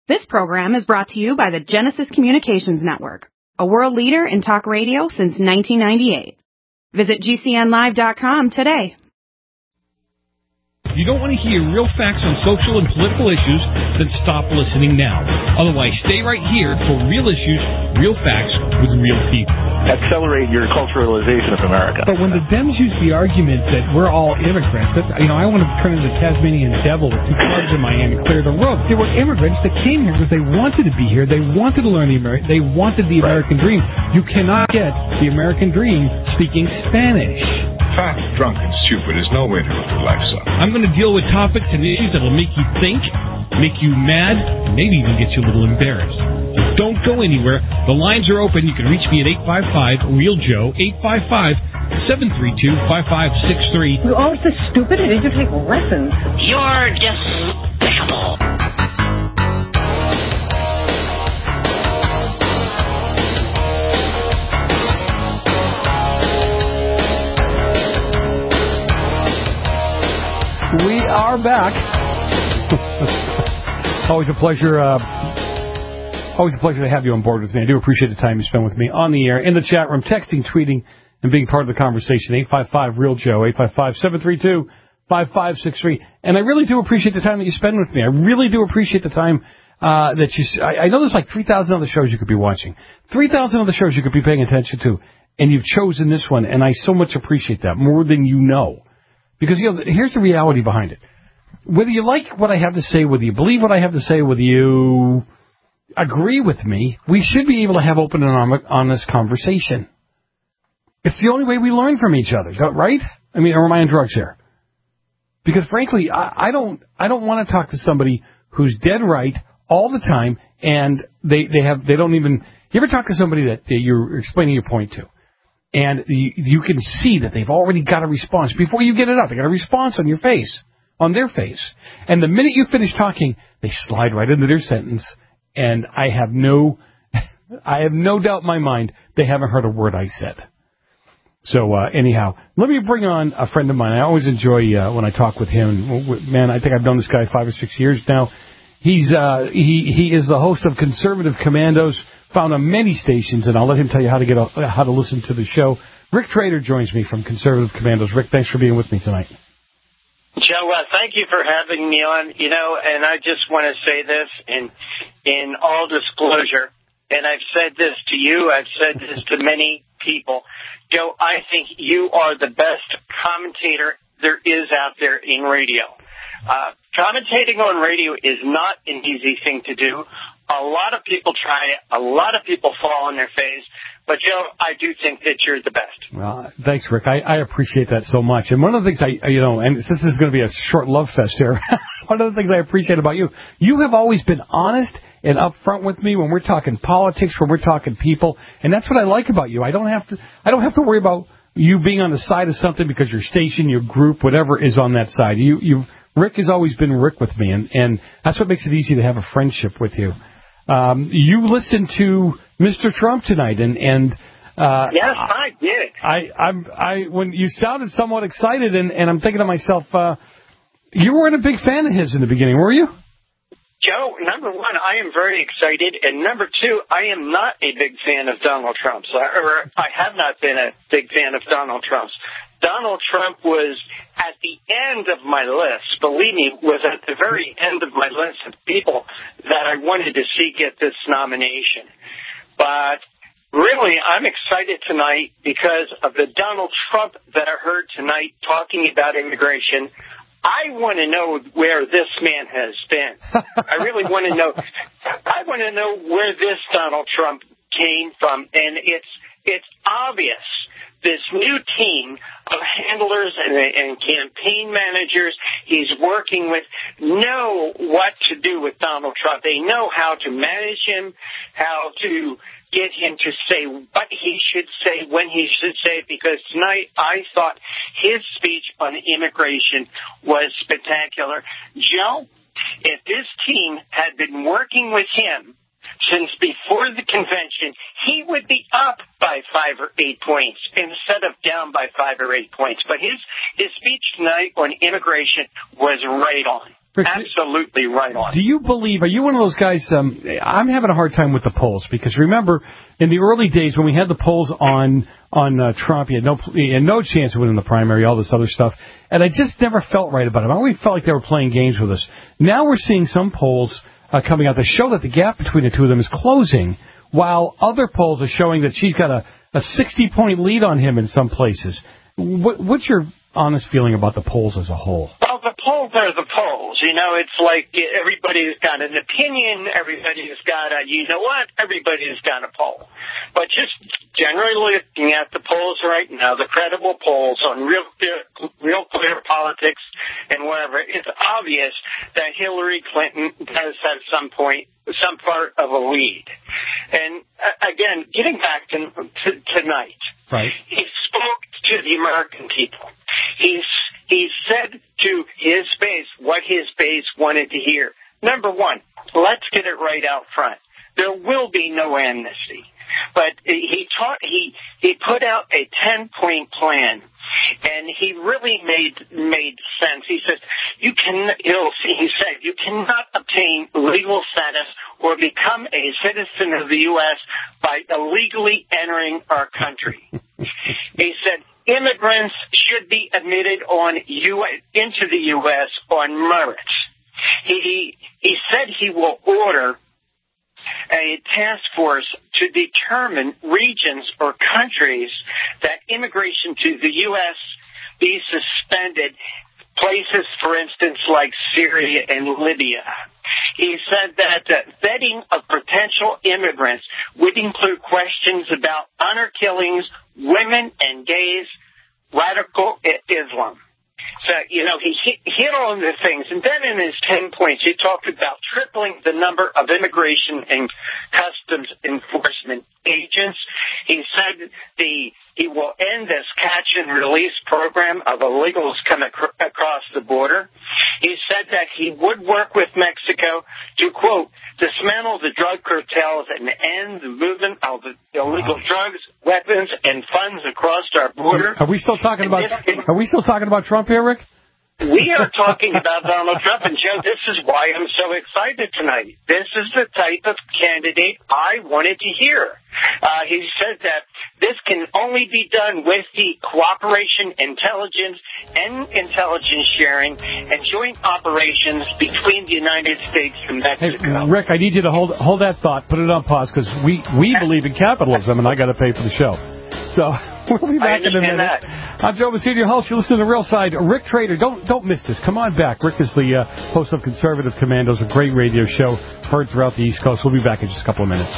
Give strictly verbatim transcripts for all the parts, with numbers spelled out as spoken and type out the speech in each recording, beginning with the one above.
This program is brought to you by the Genesis Communications Network, a world leader in talk radio since nineteen ninety-eight. Visit G C N live dot com today. If you don't want to hear real facts on social and political issues, then stop listening now. Otherwise, stay right here for real issues, real facts with real people. Accelerate your culturalization of America. But when the Dems use the argument that we're all immigrants, that, you know, I want to turn into the Tasmanian devil with two clubs in my hand and clear the road. There were immigrants that came here because they wanted to be here. They wanted to learn the American. They wanted the American dream. You cannot get the American dream speaking Spanish. Fat, drunk, and stupid is no way to live your life, son. I'm going to deal with topics and issues that will make you think, make you mad, and maybe even get you a little embarrassed. So don't go anywhere. The lines are open. You can reach me at eight five five, real joe, eight five five, seven three two, five five six three. You're always so stupid. Did you take lessons? You're despicable. We are back. Always a pleasure. Uh, always a pleasure to have you on board with me. I do appreciate the time you spend with me on the air, in the chat room, texting, tweeting, and being part of the conversation. eight five five, real joe, eight five five, seven three two, five five six three. And I really do appreciate the time that you spend with me. I really do appreciate the time uh, that you... I, I know there's like three thousand other shows you could be watching. three thousand other shows you could be paying attention to. And you've chosen this one, and I so much appreciate that, more than you know. Because, you know, here's the reality behind it. Whether you like what I have to say, whether you believe what I have to say, whether you agree with me, we should be able to have open and honest conversation. It's the only way we learn from each other, right? I mean, or am I on drugs here? Because, frankly, I, I don't I don't want to talk to somebody who's dead right all the time, and they, they have they don't even... You ever talk to somebody that you're explaining your point to? And you, you can see that they've already got a response. Before you get it up, they got a response on your face, on their face. And the minute you finish talking, they slide right into their sentence. And I have no, I have no doubt in my mind they haven't heard a word I said. So uh, anyhow, let me bring on a friend of mine. I always enjoy uh, when I talk with him. Man, I think I've known this guy five or six years now. He's uh, he he is the host of Conservative Commandos, found on many stations, and I'll let him tell you how to get a, how to listen to the show. Rick Trader joins me from Conservative Commandos. Rick, thanks for being with me tonight. Joe, uh, thank you for having me on. You know, and I just want to say this in in all disclosure, and I've said this to you, I've said this to many people. Joe, I think you are the best commentator there is out there in radio. Uh, commentating on radio is not an easy thing to do. A lot of people try it. A lot of people fall on their face. But, Joe, I do think that you're the best. Well, thanks, Rick. I, I appreciate that so much. And one of the things I, you know, and since this is going to be a short love fest here, one of the things I appreciate about you, you have always been honest and upfront with me when we're talking politics, when we're talking people. And that's what I like about you. I don't have to, I don't have to worry about you being on the side of something because your station, your group, whatever is on that side. You, you, Rick has always been Rick with me, and, and that's what makes it easy to have a friendship with you. Um, you listened to Mister Trump tonight, and and uh, yes, I did. I, I'm I when you sounded somewhat excited, and, and I'm thinking to myself, uh, you weren't a big fan of his in the beginning, were you? Joe, number one, I am very excited, and number two, I am not a big fan of Donald Trump's, or I have not been a big fan of Donald Trump's. Donald Trump was at the end of my list, believe me, was at the very end of my list of people that I wanted to see get this nomination. But really, I'm excited tonight because of the Donald Trump that I heard tonight talking about immigration. I want to know where this man has been. I really want to know. I want to know where this Donald Trump came from, and it's it's obvious. This new team of handlers and, and campaign managers he's working with know what to do with Donald Trump. They know how to manage him, how to get him to say what he should say, when he should say it, because tonight I thought his speech on immigration was spectacular. Joe, if this team had been working with him since before the convention, he would be up by five or eight points instead of down by five or eight points. But his, his speech tonight on immigration was right on. Rick, absolutely right on. Do you believe, are you one of those guys, um, I'm having a hard time with the polls, because remember, in the early days when we had the polls on on uh, Trump, he had no he had no chance of winning the primary, all this other stuff, and I just never felt right about it. I always felt like they were playing games with us. Now we're seeing some polls uh, coming out that show that the gap between the two of them is closing, while other polls are showing that she's got a, a sixty-point lead on him in some places. What, what's your honest feeling about the polls as a whole? Well, the polls are the polls. You know, it's like everybody's got an opinion. Everybody's got a, you know what? Everybody's got a poll. But just generally looking at the polls right now, the credible polls on real, real clear politics and whatever, it's obvious that Hillary Clinton does have some point, some part of a lead. And uh, again, getting back to, to tonight, right? He spoke to the American people. He's he said to his base what his base wanted to hear. Number one, let's get it right out front. There will be no amnesty. But he taught he he put out a ten-point plan, and he really made made sense. He says you can you know he said you cannot obtain legal status or become a citizen of the U S by illegally entering our country. He said immigrants should be admitted on U into the U S on merits. He he said he will order a task force to determine regions or countries that immigration to the U S be suspended, places, for instance, like Syria and Libya. He said that uh, vetting of potential immigrants would include questions about honor killings, women and gays, radical Islam. So, you know, he hit, hit on the things. And then in his ten points, he talked about tripling the number of immigration and customs enforcement agents. He said the he will end this catch and release program of illegals coming ac- across the border. He said that he would work with Mexico to, quote, dismantle the drug cartels and end the movement of illegal drugs, weapons, and funds across our border. Are we still talking about? Are we still talking about Trump here, Rick? We are talking about Donald Trump, and Joe, this is why I'm so excited tonight. This is the type of candidate I wanted to hear. Uh, he said that this can only be done with the cooperation, intelligence, and intelligence sharing, and joint operations between the United States and Mexico. Hey, Rick, I need you to hold hold that thought, put it on pause, because we, we believe in capitalism, and I got to pay for the show. So we'll be back in a minute. That. I'm Joe Messina, your host. You're listening to Real Side. Rick Trader, don't don't miss this. Come on back. Rick is the uh, host of Conservative Commandos, a great radio show heard throughout the East Coast. We'll be back in just a couple of minutes.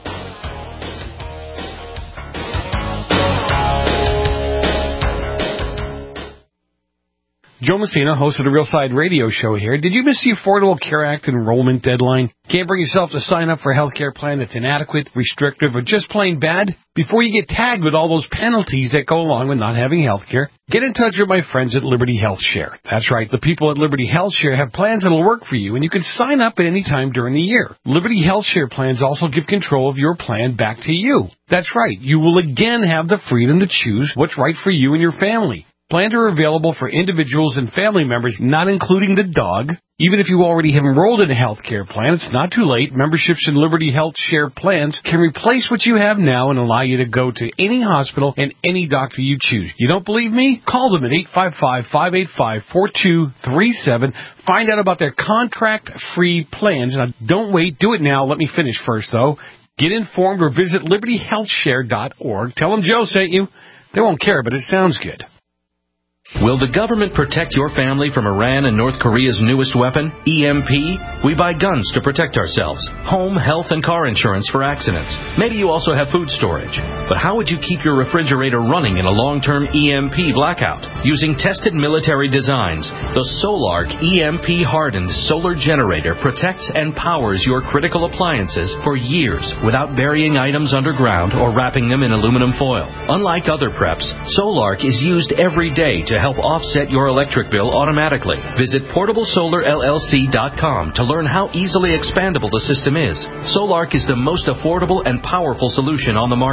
Joe Messina, host of the Real Side radio show here. Did you miss the Affordable Care Act enrollment deadline? Can't bring yourself to sign up for a health care plan that's inadequate, restrictive, or just plain bad? Before you get tagged with all those penalties that go along with not having health care, get in touch with my friends at Liberty Health Share. That's right, the people at Liberty Health Share have plans that'll work for you, and you can sign up at any time during the year. Liberty Health Share plans also give control of your plan back to you. That's right, you will again have the freedom to choose what's right for you and your family. Plans are available for individuals and family members, not including the dog. Even if you already have enrolled in a health care plan, it's not too late. Memberships in Liberty Health Share plans can replace what you have now and allow you to go to any hospital and any doctor you choose. You don't believe me? Call them at eight five five, five eight five, four two three seven. Find out about their contract-free plans. Now, don't wait. Do it now. Let me finish first, though. Get informed or visit liberty health share dot org. Tell them Joe sent you. They won't care, but it sounds good. Will the government protect your family from Iran and North Korea's newest weapon, E M P? We buy guns to protect ourselves, home, health, and car insurance for accidents. Maybe you also have food storage. But how would you keep your refrigerator running in a long-term E M P blackout? Using tested military designs, the Solark E M P-hardened solar generator protects and powers your critical appliances for years without burying items underground or wrapping them in aluminum foil. Unlike other preps, Solark is used every day to help offset your electric bill automatically. Visit portable solar L L C dot com to learn how easily expandable the system is. Solark is the most affordable and powerful solution on the market. The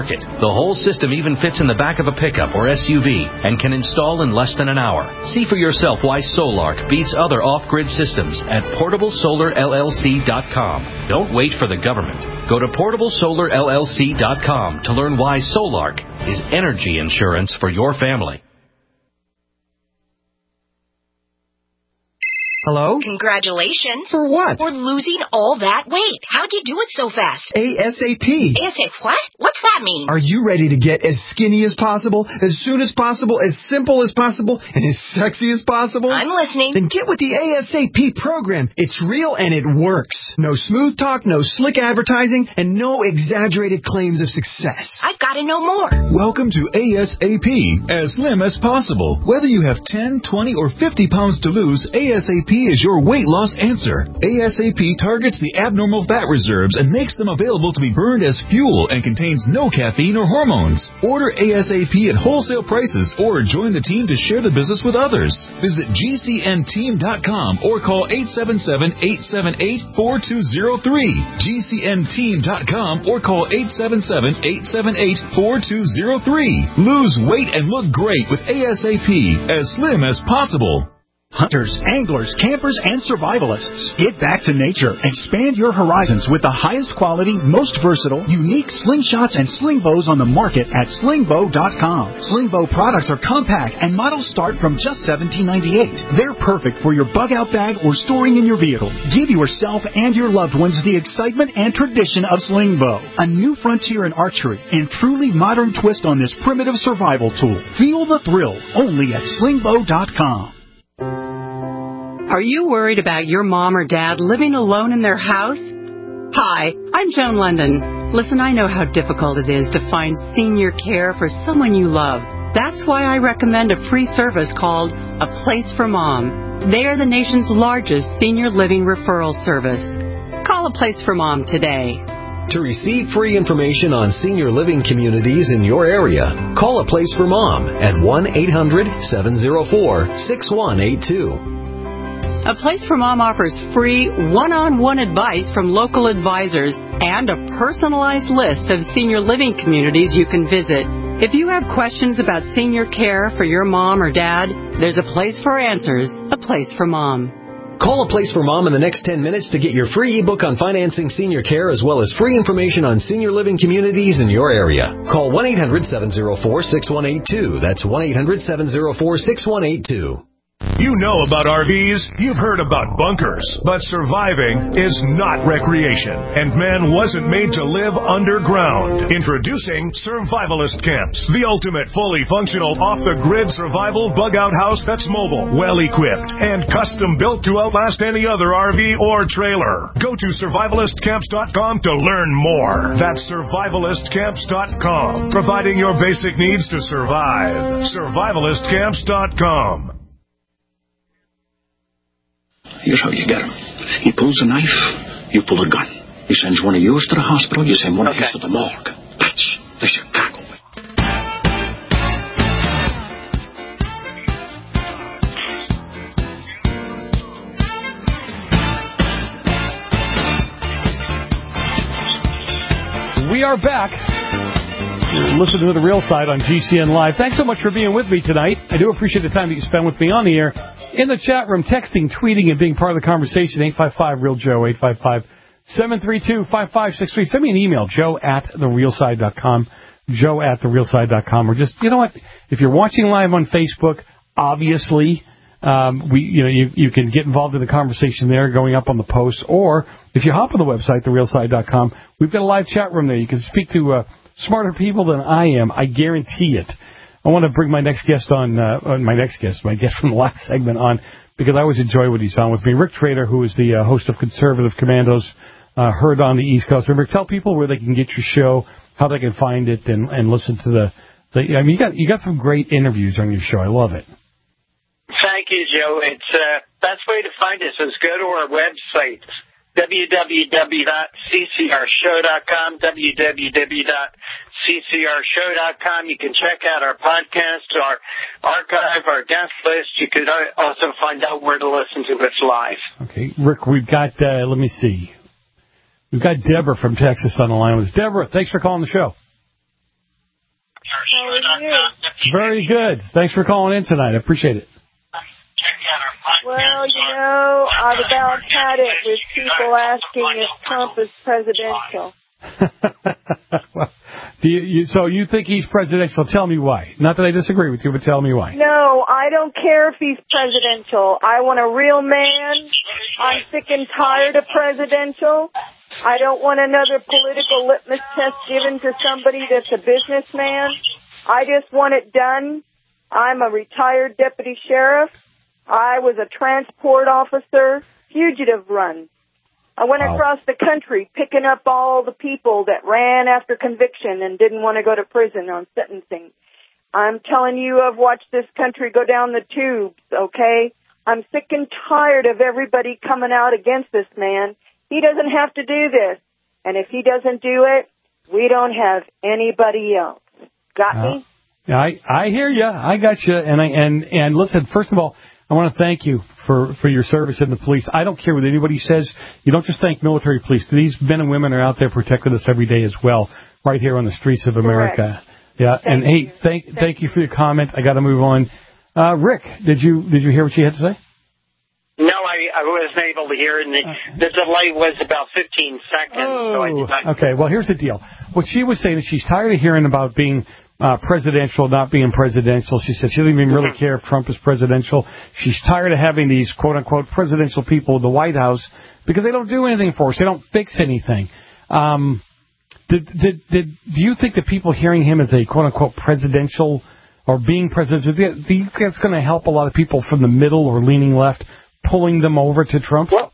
The whole system even fits in the back of a pickup or S U V and can install in less than an hour. See for yourself why Solark beats other off-grid systems at portable solar L L C dot com. Don't wait for the government. Go to portable solar L L C dot com to learn why Solark is energy insurance for your family. Hello? Congratulations. For what? For losing all that weight. How'd you do it so fast? ASAP. ASAP what? What's that mean? Are you ready to get as skinny as possible, as soon as possible, as simple as possible, and as sexy as possible? I'm listening. Then get with the ASAP program. It's real and it works. No smooth talk, no slick advertising, and no exaggerated claims of success. I've got to know more. Welcome to ASAP, as slim as possible. Whether you have ten, twenty, or fifty pounds to lose, ASAP is your weight loss answer. ASAP targets the abnormal fat reserves and makes them available to be burned as fuel and contains no caffeine or hormones. Order ASAP at wholesale prices or join the team to share the business with others. Visit G C N team dot com or call eight seven seven, eight seven eight, four two zero three. G C N team dot com or call eight seven seven, eight seven eight, four two zero three. Lose weight and look great with ASAP, as slim as possible. Hunters, anglers, campers, and survivalists. Get back to nature. Expand your horizons with the highest quality, most versatile, unique slingshots and sling bows on the market at sling bow dot com. Sling bow products are compact and models start from just seventeen ninety-eight. They're perfect for your bug out bag or storing in your vehicle. Give yourself and your loved ones the excitement and tradition of sling bow. A new frontier in archery and truly modern twist on this primitive survival tool. Feel the thrill only at sling bow dot com. Are you worried about your mom or dad living alone in their house? Hi, I'm Joan London. Listen, I know how difficult it is to find senior care for someone you love. That's why I recommend a free service called A Place for Mom. They are the nation's largest senior living referral service. Call A Place for Mom today. To receive free information on senior living communities in your area, call A Place for Mom at one eight hundred, seven oh four, six one eight two. A Place for Mom offers free one-on-one advice from local advisors and a personalized list of senior living communities you can visit. If you have questions about senior care for your mom or dad, there's a place for answers, A Place for Mom. Call A Place for Mom in the next ten minutes to get your free ebook on financing senior care as well as free information on senior living communities in your area. Call one eight hundred, seven oh four, six one eight two. That's one eight hundred, seven oh four, six one eight two. You know about R Vs, you've heard about bunkers, but surviving is not recreation, and man wasn't made to live underground. Introducing Survivalist Camps, the ultimate fully functional off-the-grid survival bug-out house that's mobile, well-equipped, and custom-built to outlast any other R V or trailer. Go to survivalist camps dot com to learn more. That's survivalist camps dot com, providing your basic needs to survive. survivalist camps dot com. Here's how you get him. He pulls a knife, you pull a gun. He sends one of yours to the hospital, you send one okay. of his to the morgue. That's the Chicago way. We are back. Listen to The Real Side on G C N Live. Thanks so much for being with me tonight. I do appreciate the time that you spend with me on the air. In the chat room, texting, tweeting, and being part of the conversation, eight five five, real Joe, eight five five, seven three two, five five six three. Send me an email, joe at the real side dot com, joe at the real side dot com. Or just, you know what, if you're watching live on Facebook, obviously, um, we, you know, you, you can get involved in the conversation there going up on the post. Or if you hop on the website, the real side dot com, we've got a live chat room there. You can speak to uh, smarter people than I am. I guarantee it. I want to bring my next guest on, uh, on my next guest, my guest from the last segment on, because I always enjoy what he's on with me. Rick Trader, who is the uh, host of Conservative Commandos, uh, heard on the East Coast. And Rick, tell people where they can get your show, how they can find it, and, and listen to the, the. I mean, you got you got some great interviews on your show. I love it. Thank you, Joe. It's uh, best way to find us is go to our website, w w w dot c c r show dot com, w w w dot c c r show dot com. You can check out our podcast, our archive, our guest list. You could also find out where to listen to us live. Okay, Rick, we've got, uh, let me see. We've got Deborah from Texas on the line with us. Deborah, thanks for calling the show. Very good. Thanks for calling in tonight. I appreciate it. Well, you know, I've about had it with people asking if Trump is presidential. well, do you, you, so you think he's presidential? Tell me why. Not that I disagree with you, but tell me why. No, I don't care if he's presidential. I want a real man. I'm sick and tired of presidential. I don't want another political litmus test given to somebody that's a businessman. I just want it done. I'm a retired deputy sheriff. I was a transport officer, fugitive run. I went wow. across the country picking up all the people that ran after conviction and didn't want to go to prison on sentencing. I'm telling you, I've watched this country go down the tubes, okay? I'm sick and tired of everybody coming out against this man. He doesn't have to do this. And if he doesn't do it, we don't have anybody else. Got uh, me? I I hear you. I got you. And I and and listen. First of all, I want to thank you for, for your service in the police. I don't care what anybody says. You don't just thank military police. These men and women are out there protecting us every day as well, right here on the streets of America. Correct. Yeah. Thank and you. hey, thank thank, thank you for your comment. I got to move on. Uh, Rick, did you did you hear what she had to say? No, I, I wasn't able to hear it. And the, the delay was about fifteen seconds. Oh, so I did not... okay. Well, here's the deal. What she was saying is she's tired of hearing about being uh, presidential, not being presidential. She said she doesn't even really care if Trump is presidential. She's tired of having these quote-unquote presidential people in the White House because they don't do anything for us. They don't fix anything. Um, did, did, did, do you think that people hearing him as a quote-unquote presidential or being presidential, do you think that's going to help a lot of people from the middle or leaning left, pulling them over to Trump? Well,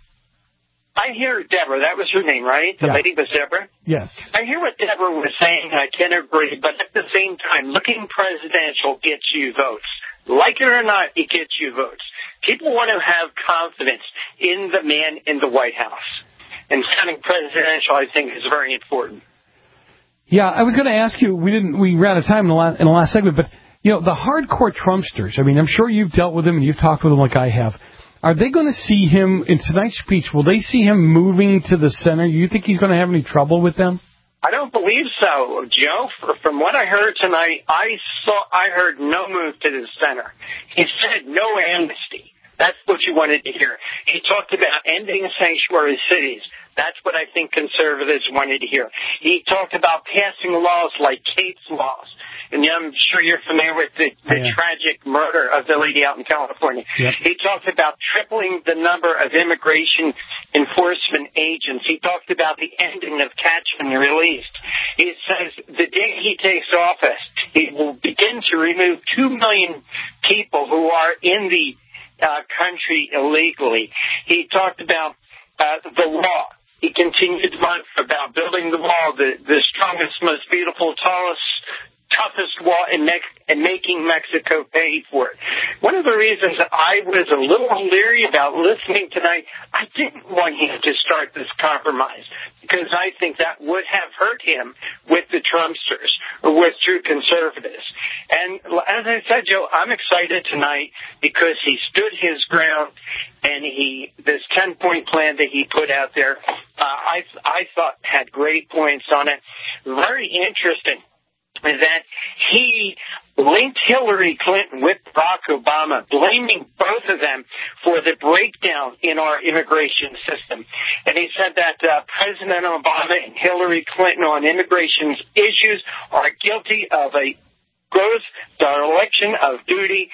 I hear Deborah. That was her name, right? The yeah. lady was Deborah? Yes. I hear what Deborah was saying. I can agree. But at the same time, looking presidential gets you votes. Like it or not, it gets you votes. People want to have confidence in the man in the White House. And sounding presidential, I think, is very important. Yeah, I was going to ask you, we didn't, we ran out of time in the last, in the last segment, but, you know, the hardcore Trumpsters, I mean, I'm sure you've dealt with them and you've talked with them like I have. Are they going to see him, in tonight's speech, will they see him moving to the center? You think he's going to have any trouble with them? I don't believe so, Joe. From what I heard tonight, I saw, I heard no move to the center. He said no amnesty. That's what you wanted to hear. He talked about ending sanctuary cities. That's what I think conservatives wanted to hear. He talked about passing laws like Kate's laws. And I'm sure you're familiar with the, the yeah. tragic murder of the lady out in California. Yep. He talked about tripling the number of immigration enforcement agents. He talked about the ending of catch and release. He says the day he takes office, he will begin to remove two million people who are in the uh, country illegally. He talked about uh, the law. He continued to talk about building the wall, the, the strongest, most beautiful, tallest, toughest wall in Mex- and making Mexico pay for it. One of the reasons I was a little leery about listening tonight, I didn't want him to start this compromise because I think that would have hurt him with the Trumpsters or with true conservatives. And as I said, Joe, I'm excited tonight because he stood his ground and he, this ten-point plan that he put out there, uh, I, I thought had great points on it. Very interesting. Is that he linked Hillary Clinton with Barack Obama, blaming both of them for the breakdown in our immigration system. And he said that uh, President Obama and Hillary Clinton on immigration issues are guilty of a gross dereliction of duty,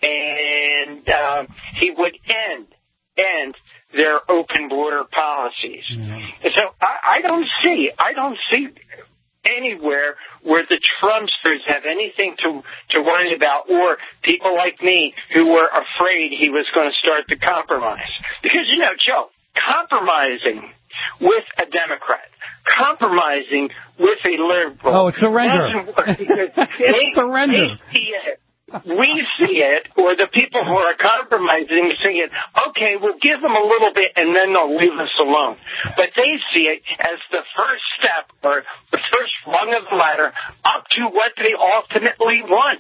and uh, he would end, end their open border policies. Mm-hmm. So I, I don't see, I don't see... anywhere where the Trumpsters have anything to to worry about, or people like me who were afraid he was going to start to compromise. Because, you know, Joe, compromising with a Democrat, compromising with a liberal... Oh, it's surrender. Doesn't work because it's they, surrender. They see it. We see it, or the people who are compromising see it, okay, we'll give them a little bit and then they'll leave us alone. But they see it as the first step or the first rung of the ladder up to what they ultimately want.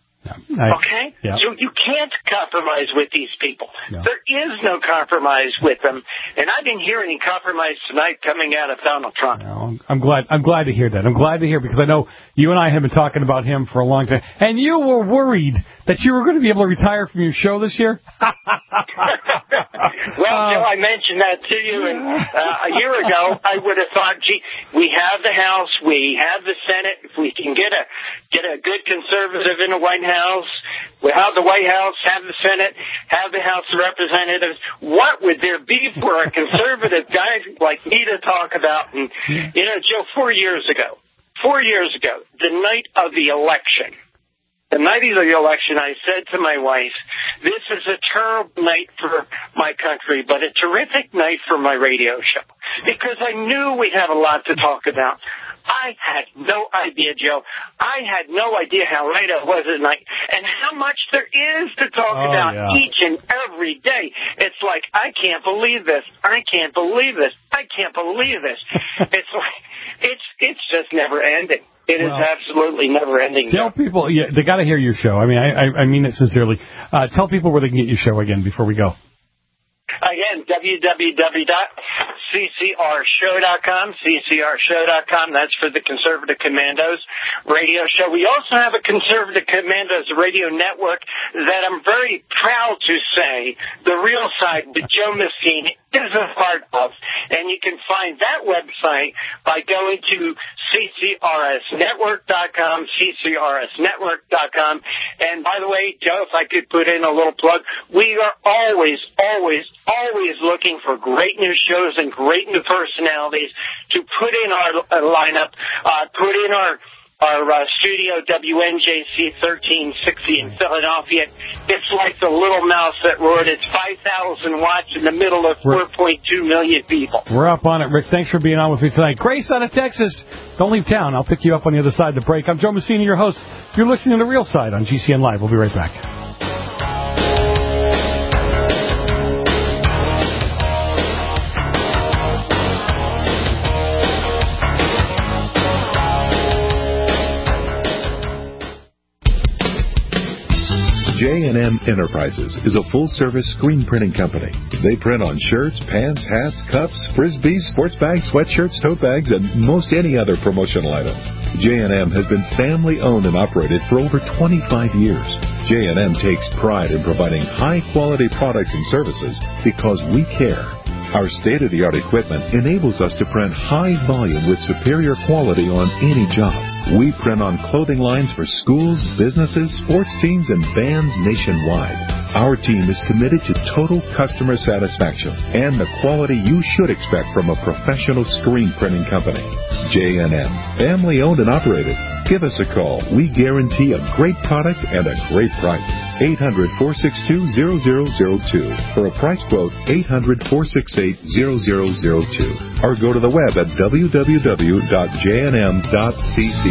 I, okay? Yeah. So you can't compromise with these people. No. There is no compromise with them. And I didn't hear any compromise tonight coming out of Donald Trump. No, I'm, I'm glad. I'm glad to hear that. I'm glad to hear because I know you and I have been talking about him for a long time, and you were worried that you were going to be able to retire from your show this year. Well, Joe, I mentioned that to you, and uh, a year ago, I would have thought, gee, we have the House, we have the Senate. If we can get a get a good conservative in the White House, we have the White House, have the Senate, have the House of Representatives. What would there be for a conservative guy like me to talk about? And you know, Joe, four years ago, four years ago, the night of the election. The night of the election, I said to my wife, this is a terrible night for my country, but a terrific night for my radio show. Because I knew we'd have a lot to talk about. I had no idea, Joe. I had no idea how right I was at night and how much there is to talk oh, about yeah. each and every day. It's like, I can't believe this. I can't believe this. I can't believe this. It's like, it's, it's just never ending. It well, is absolutely never ending. Tell people, yeah, they got to hear your show. I mean, I, I, I mean it sincerely. Uh, tell people where they can get your show again before we go. Again, w w w dot c c r show dot com, c c r show dot com. That's for the Conservative Commandos radio show. We also have a Conservative Commandos radio network that I'm very proud to say the real side that Joe Messina is a part of. And you can find that website by going to c c r s network dot com, c c r s network dot com. And by the way, Joe, if I could put in a little plug, we are always, always, always looking for great new shows and great new personalities to put in our uh, lineup, uh, put in our our uh, studio, W N J C thirteen sixty in Philadelphia. It's like the little mouse that roared. It's five thousand watts in the middle of four point two million people. We're up on it, Rick. Thanks for being on with me tonight. Grace out of Texas. Don't leave town. I'll pick you up on the other side of the break. I'm Joe Messina, your host. You're listening to The Real Side on G C N Live. We'll be right back. J and M Enterprises is a full-service screen printing company. They print on shirts, pants, hats, cups, frisbees, sports bags, sweatshirts, tote bags, and most any other promotional items. J and M has been family-owned and operated for over twenty-five years. J and M takes pride in providing high-quality products and services because we care. Our state-of-the-art equipment enables us to print high volume with superior quality on any job. We print on clothing lines for schools, businesses, sports teams, and bands nationwide. Our team is committed to total customer satisfaction and the quality you should expect from a professional screen printing company. J and M, family-owned and operated. Give us a call. We guarantee a great product and a great price. eight hundred, four six two, zero zero zero two. For a price quote, eight hundred, four six eight, zero zero zero two. Or go to the web at w w w dot j n m dot c c.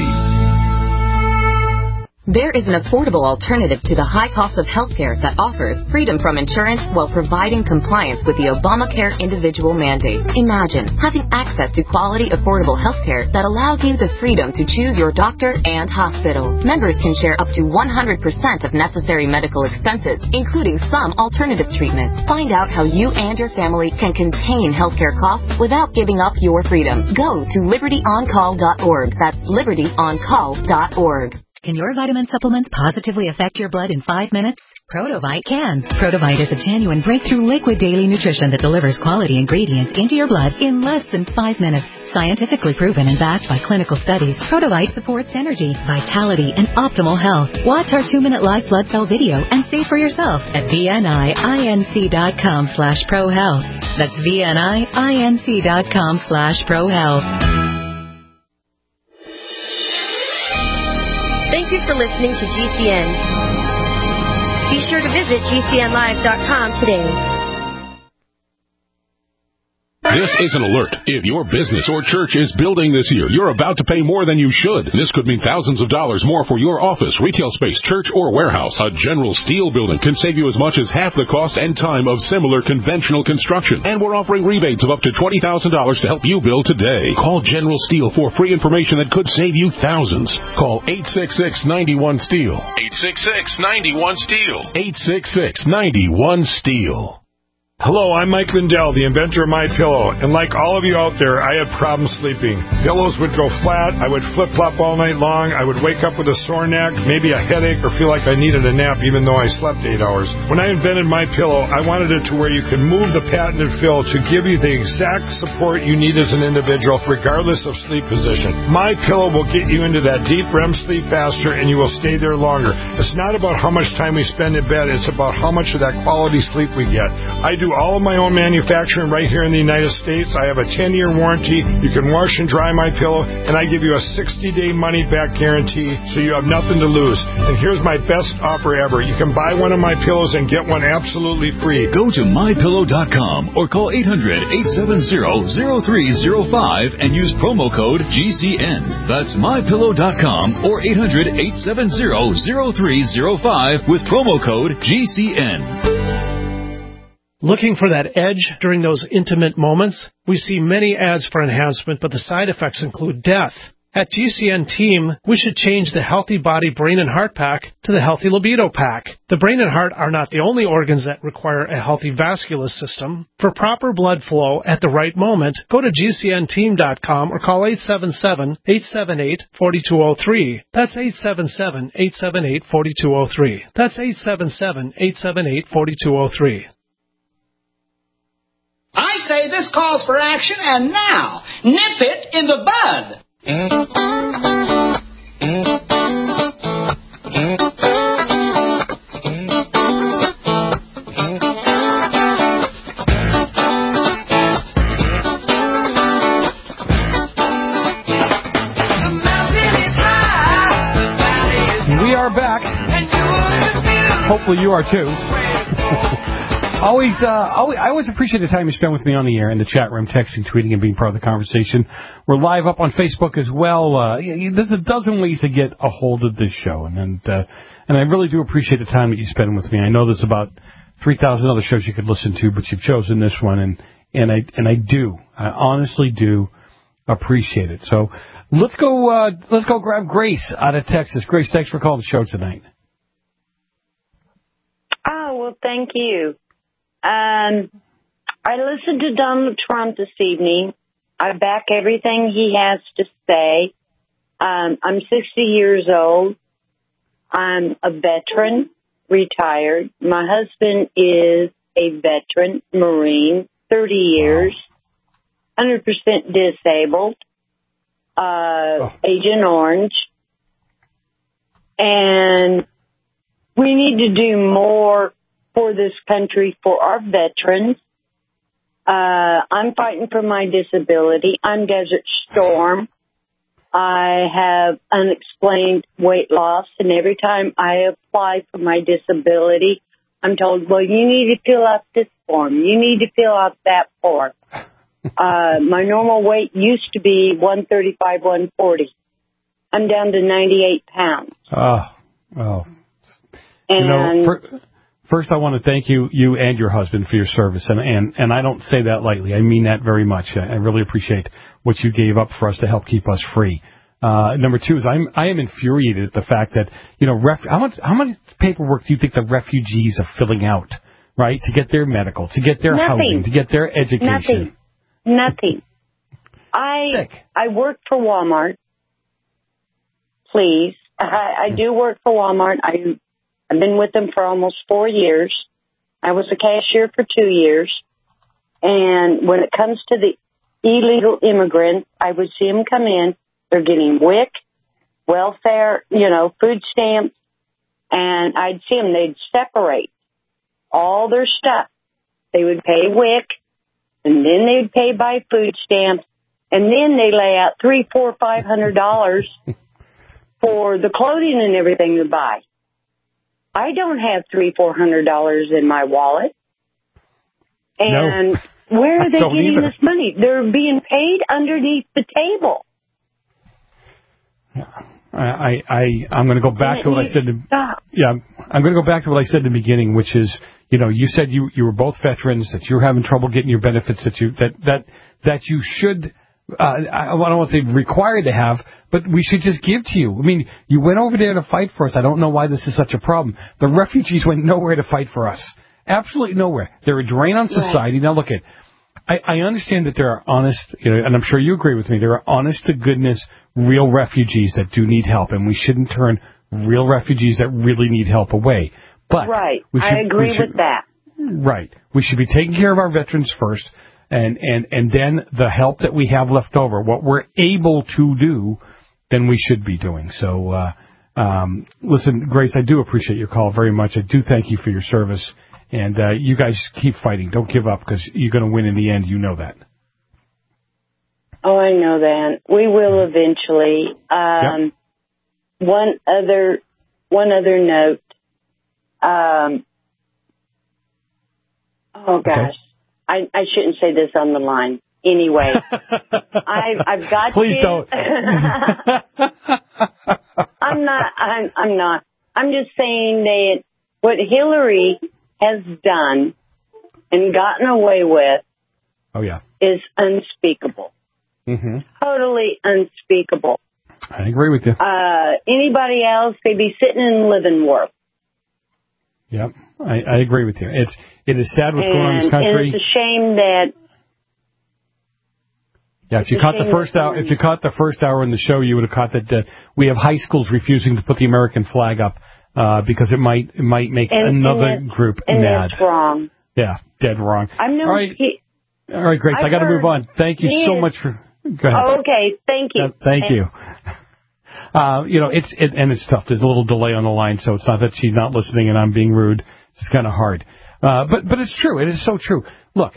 There is an affordable alternative to the high cost of healthcare that offers freedom from insurance while providing compliance with the Obamacare individual mandate. Imagine having access to quality, affordable healthcare that allows you the freedom to choose your doctor and hospital. Members can share up to one hundred percent of necessary medical expenses, including some alternative treatments. Find out how you and your family can contain healthcare costs without giving up your freedom. Go to liberty on call dot org. That's liberty on call dot org. Can your vitamin supplements positively affect your blood in five minutes? Protovite can. Protovite is a genuine breakthrough liquid daily nutrition that delivers quality ingredients into your blood in less than five minutes. Scientifically proven and backed by clinical studies, Protovite supports energy, vitality, and optimal health. Watch our two-minute live blood cell video and see for yourself at vninc dot com slash prohealth. That's vninc dot com slash prohealth. Thank you for listening to G C N. Be sure to visit G C N live dot com today. This is an alert. If your business or church is building this year, you're about to pay more than you should. This could mean thousands of dollars more for your office, retail space, church, or warehouse. A General Steel building can save you as much as half the cost and time of similar conventional construction. And we're offering rebates of up to twenty thousand dollars to help you build today. Call General Steel for free information that could save you thousands. Call eight six six, nine one, STEEL. eight six six, nine one, STEEL. eight six six, nine one, STEEL. Hello, I'm Mike Lindell, the inventor of MyPillow, and like all of you out there, I had problems sleeping. Pillows would go flat, I would flip-flop all night long, I would wake up with a sore neck, maybe a headache, or feel like I needed a nap even though I slept eight hours. When I invented MyPillow, I wanted it to where you could move the patented fill to give you the exact support you need as an individual, regardless of sleep position. MyPillow will get you into that deep R E M sleep faster, and you will stay there longer. It's not about how much time we spend in bed, it's about how much of that quality sleep we get. I do all of my own manufacturing right here in the United States. I have a ten-year warranty. You can wash and dry my pillow, and I give you a sixty-day money-back guarantee, so you have nothing to lose. And here's my best offer ever. You can buy one of my pillows and get one absolutely free. Go to my pillow dot com or call eight hundred, eight seven zero, zero three zero five and use promo code G C N. That's my pillow dot com or eight hundred, eight seven zero, zero three zero five with promo code G C N. Looking for that edge during those intimate moments? We see many ads for enhancement, but the side effects include death. At G C N Team, we should change the Healthy Body Brain and Heart Pack to the Healthy Libido Pack. The brain and heart are not the only organs that require a healthy vascular system. For proper blood flow at the right moment, go to G C N team dot com or call eight seven seven, eight seven eight, four two zero three. That's eight seven seven, eight seven eight, four two zero three. That's eight seven seven, eight seven eight, four two zero three. I say this calls for action, and now, nip it in the bud. We are back. Hopefully you are too. Always, uh, always, I always appreciate the time you spend with me on the air, in the chat room, texting, tweeting, and being part of the conversation. We're live up on Facebook as well. Uh, there's a dozen ways to get a hold of this show, and and, uh, and I really do appreciate the time that you spend with me. I know there's about three thousand other shows you could listen to, but you've chosen this one, and and I and I do, I honestly do appreciate it. So let's go, uh, let's go grab Grace out of Texas. Grace, thanks for calling the show tonight. Oh well, thank you. Um, I listened to Donald Trump this evening. I back everything he has to say. Um, I'm sixty years old. I'm a veteran, retired. My husband is a veteran, Marine, thirty years, one hundred percent disabled, uh, oh. Agent Orange. And we need to do more for this country, for our veterans. Uh, I'm fighting for my disability. I'm Desert Storm. I have unexplained weight loss, and every time I apply for my disability, I'm told, well, you need to fill out this form. You need to fill out that form. uh, my normal weight used to be one thirty-five, one forty. I'm down to ninety-eight pounds. Oh, oh. And you know, for, first, I want to thank you, you and your husband, for your service, and and and I don't say that lightly. I mean that very much. I really appreciate what you gave up for us to help keep us free. Uh, number two is I'm I am infuriated at the fact that you know ref, how much how much paperwork do you think the refugees are filling out, right, to get their medical, to get their Nothing. housing, to get their education? Nothing. Nothing. I Sick. I work for Walmart. Please, I, I do work for Walmart. I I've been with them for almost four years. I was a cashier for two years. And when it comes to the illegal immigrants, I would see them come in. They're getting W I C, welfare, you know, food stamps. And I'd see them. They'd separate all their stuff. They would pay W I C, and then they'd pay by food stamps. And then they lay out three, four, five hundred dollars for the clothing and everything to buy. I don't have three, four hundred dollars in my wallet. And no, where are they getting either. this money? They're being paid underneath the table. I, I, I'm going to go back And to what I said. To, yeah, I'm going to go back to what I said in the beginning, which is, you know, you said you, you were both veterans, that you were having trouble getting your benefits, that you that that that you should. Uh, I don't want to say required to have, but we should just give to you. I mean, you went over there to fight for us. I don't know why this is such a problem. The refugees went nowhere to fight for us. Absolutely nowhere. They're a drain on society. Right. Now, look at, I, I understand that there are honest, you know, and I'm sure you agree with me, there are honest-to-goodness real refugees that do need help, and we shouldn't turn real refugees that really need help away. But right. we should, I agree should, with that. Right. We should be taking care of our veterans first, and, and, and then the help that we have left over, what we're able to do, then we should be doing. So, uh, um, listen, Grace, I do appreciate your call very much. I do thank you for your service. And uh, you guys keep fighting. Don't give up, because you're going to win in the end. You know that. Oh, I know that. We will eventually. Um, yep. One other, one other note. Um, oh gosh, okay. I I shouldn't say this on the line. Anyway, I've I've got. Please to, don't. I'm not. I'm I'm not. I'm just saying that what Hillary has done and gotten away with. Oh yeah. Is unspeakable. Mm-hmm. Totally unspeakable. I agree with you. Uh, anybody else, they'd be sitting in Leavenworth. Yep, I, I agree with you. It's it is sad what's and, going on in this country. And it's a shame that. Yeah, if you caught the first hour, if you caught the first hour in the show, you would have caught that uh, we have high schools refusing to put the American flag up uh, because it might it might make and, another and group and mad. That's wrong. Yeah, dead wrong. I'm no. All right, he, all right, Grace. I've I got to move on. Thank you so is, much for. Go ahead. Okay, thank you. Uh, thank and, you. Uh, you know, it's it, and it's tough. There's a little delay on the line, so it's not that she's not listening and I'm being rude. It's kind of hard, uh, but but it's true. It is so true. Look.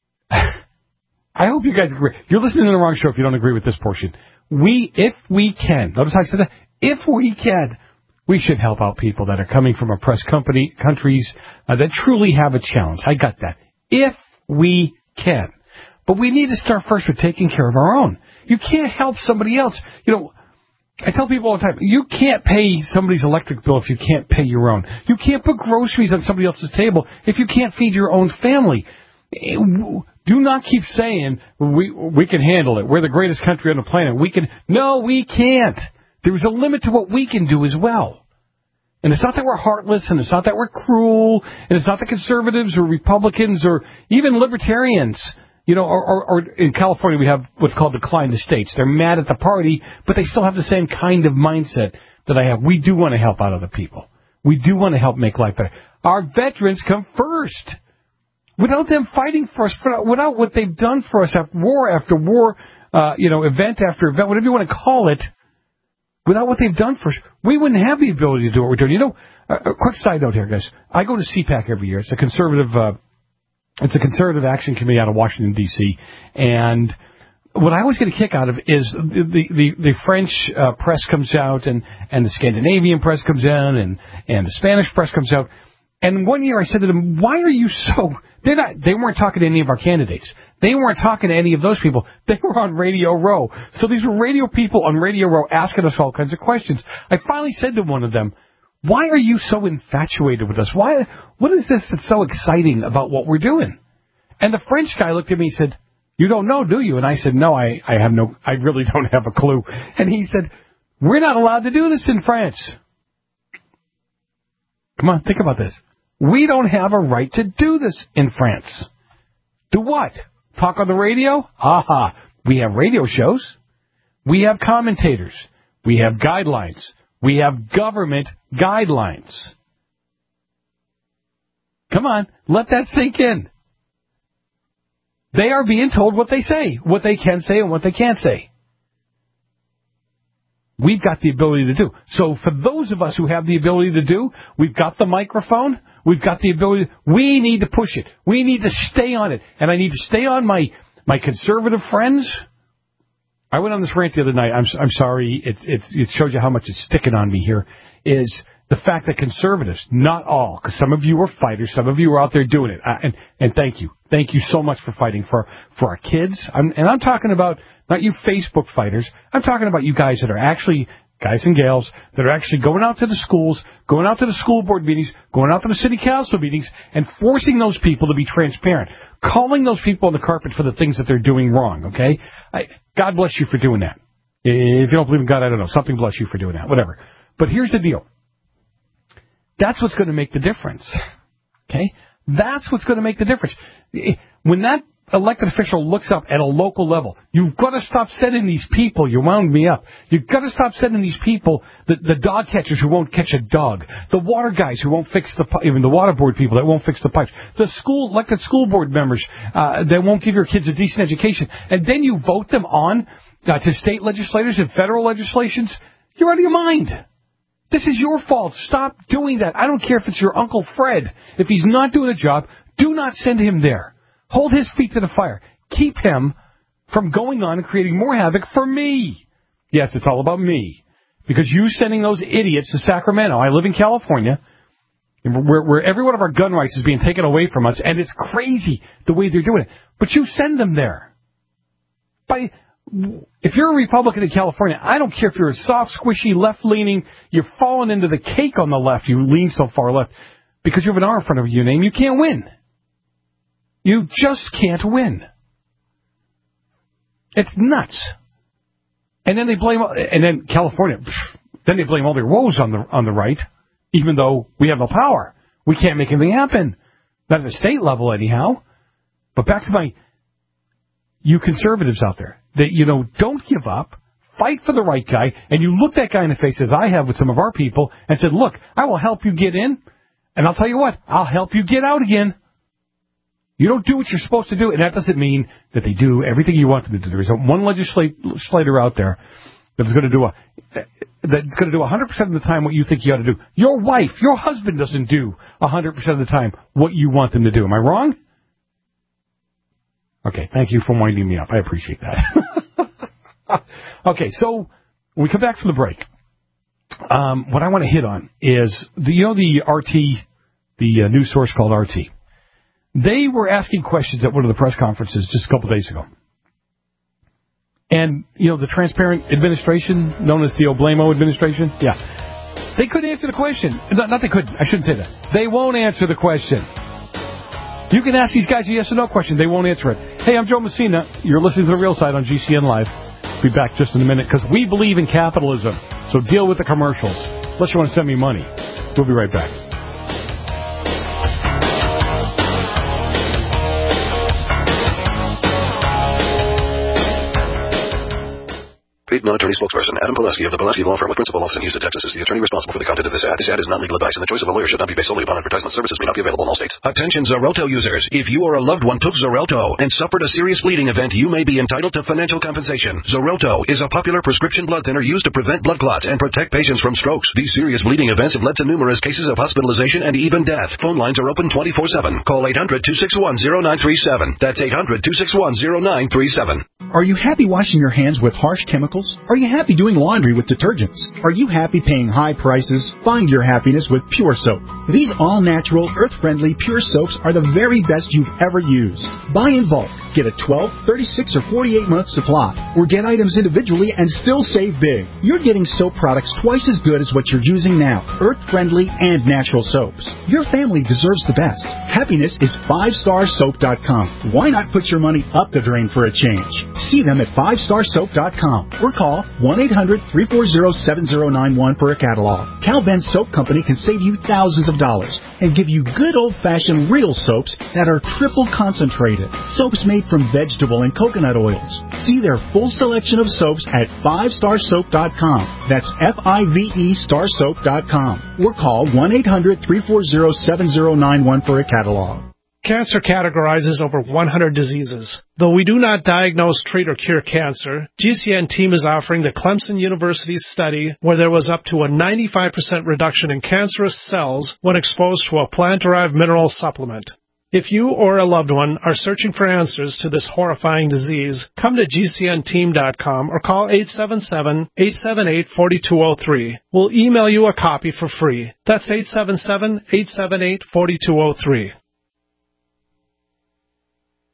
I hope you guys agree. You're listening to the wrong show if you don't agree with this portion. We, if we can, notice I said that, if we can, we should help out people that are coming from oppressed company, countries uh, that truly have a challenge. I got that. If we can. But we need to start first with taking care of our own. You can't help somebody else. You know, I tell people all the time, you can't pay somebody's electric bill if you can't pay your own. You can't put groceries on somebody else's table if you can't feed your own family. Do not keep saying we we can handle it. We're the greatest country on the planet. We can. No, we can't. There's a limit to what we can do as well. And it's not that we're heartless, and it's not that we're cruel, and it's not that conservatives or Republicans or even libertarians, you know, or, or, or in California we have what's called decline the states. They're mad at the party, but they still have the same kind of mindset that I have. We do want to help out other people. We do want to help make life better. Our veterans come first. Without them fighting for us, without what they've done for us after war after war, uh, you know, event after event, whatever you want to call it, without what they've done for us, we wouldn't have the ability to do what we're doing. You know, a quick side note here, guys. I go to C PAC every year. It's a conservative, uh, it's a conservative action committee out of Washington, D C, and what I always get a kick out of is the the, the, the French uh, press comes out, and, and the Scandinavian press comes out, and, and the Spanish press comes out. And one year I said to them, why are you so... They're not, they weren't talking to any of our candidates. They weren't talking to any of those people. They were on Radio Row. So these were radio people on Radio Row asking us all kinds of questions. I finally said to one of them, why are you so infatuated with us? Why? What is this that's so exciting about what we're doing? And the French guy looked at me and said, you don't know, do you? And I said, no, I, I have no, I really don't have a clue. And he said, we're not allowed to do this in France. Come on, think about this. We don't have a right to do this in France. Do what? Talk on the radio? Aha. We have radio shows. We have commentators. We have guidelines. We have government guidelines. Come on, let that sink in. They are being told what they say, what they can say and what they can't say. We've got the ability to do. So for those of us who have the ability to do, we've got the microphone, we've got the ability, we need to push it. We need to stay on it. And I need to stay on my, my conservative friends. I went on this rant the other night. I'm, I'm sorry. It, it, it shows you how much it's sticking on me here, is the fact that conservatives, not all, because some of you are fighters, some of you are out there doing it. Uh, and, and thank you. Thank you so much for fighting for, for our kids. I'm, and I'm talking about not you Facebook fighters. I'm talking about you guys that are actually, guys and gals, that are actually going out to the schools, going out to the school board meetings, going out to the city council meetings, and forcing those people to be transparent. Calling those people on the carpet for the things that they're doing wrong, okay? I, God bless you for doing that. If you don't believe in God, I don't know. Something bless you for doing that. Whatever. But here's the deal. That's what's going to make the difference. Okay? That's what's going to make the difference. When that elected official looks up at a local level, you've got to stop sending these people. You wound me up. You've got to stop sending these people, the, the dog catchers who won't catch a dog, the water guys who won't fix the, even the water board people that won't fix the pipes, the school elected school board members uh, that won't give your kids a decent education, and then you vote them on uh, to state legislators and federal legislations. You're out of your mind. This is your fault. Stop doing that. I don't care if it's your Uncle Fred. If he's not doing the job, do not send him there. Hold his feet to the fire. Keep him from going on and creating more havoc for me. Yes, it's all about me. Because you sending those idiots to Sacramento. I live in California, where, where every one of our gun rights is being taken away from us, and it's crazy the way they're doing it. But you send them there. By, if you're a Republican in California, I don't care if you're a soft, squishy, left-leaning, you're falling into the cake on the left, you lean so far left, because you have an R in front of your name, you can't win. You just can't win. It's nuts. And then they blame, and then California, then they blame all their woes on the on the right, even though we have no power. We can't make anything happen. Not at the state level, anyhow. But back to my, you conservatives out there, that, you know, don't give up, fight for the right guy, and you look that guy in the face, as I have with some of our people, and said, look, I will help you get in, and I'll tell you what, I'll help you get out again. You don't do what you're supposed to do, and that doesn't mean that they do everything you want them to do. There is one legislator out there that's going to do a that's going to do one hundred percent of the time what you think you ought to do. Your wife, your husband doesn't do one hundred percent of the time what you want them to do. Am I wrong? Okay, thank you for winding me up. I appreciate that. Okay, so when we come back from the break, um, what I want to hit on is, the, you know the R T, the uh, news source called R T. They were asking questions at one of the press conferences just a couple days ago. And, you know, the transparent administration, known as the Oblamo administration, yeah, they couldn't answer the question. Not, not they couldn't. I shouldn't say that. They won't answer the question. You can ask these guys a yes or no question. They won't answer it. Hey, I'm Joe Messina. You're listening to The Real Side on G C N Live. Be back just in a minute, because we believe in capitalism. So deal with the commercials. Unless you want to send me money. We'll be right back. Paid non-attorney spokesperson Adam Pulaski of the Pulaski Law Firm with principal office in Houston, Texas, is the attorney responsible for the content of this ad. This ad is not legal advice, and the choice of a lawyer should not be based solely upon advertisement. Services may not be available in all states. Attention Xarelto users. If you or a loved one took Xarelto and suffered a serious bleeding event, you may be entitled to financial compensation. Xarelto is a popular prescription blood thinner used to prevent blood clots and protect patients from strokes. These serious bleeding events have led to numerous cases of hospitalization and even death. Phone lines are open twenty-four seven. Call eight hundred, two six one, zero nine three seven. That's eight hundred, two six one, zero nine three seven. Are you happy washing your hands with harsh chemicals? Are you happy doing laundry with detergents? Are you happy paying high prices? Find your happiness with Pure Soap. These all-natural, earth-friendly Pure Soaps are the very best you've ever used. Buy in bulk. Get a twelve, thirty-six, or forty-eight month supply. Or get items individually and still save big. You're getting soap products twice as good as what you're using now. Earth-friendly and natural soaps. Your family deserves the best. Happiness is five star soap dot com. Why not put your money up the drain for a change? See them at five star soap dot com or call one eight hundred, three four zero, seven zero nine one for a catalog. Cal Ben Soap Company can save you thousands of dollars and give you good old-fashioned real soaps that are triple concentrated. Soaps made from vegetable and coconut oils. See their full selection of soaps at five star soap dot com. That's F I V E star soap dot com. Or call one eight hundred, three four zero, seven zero nine one for a catalog. Cancer categorizes over one hundred diseases. Though we do not diagnose, treat, or cure cancer, G C N team is offering the Clemson University study where there was up to a ninety-five percent reduction in cancerous cells when exposed to a plant-derived mineral supplement. If you or a loved one are searching for answers to this horrifying disease, come to G C N team dot com or call eight seven seven, eight seven eight, four two zero three. We'll email you a copy for free. That's eight seven seven, eight seven eight, four two zero three.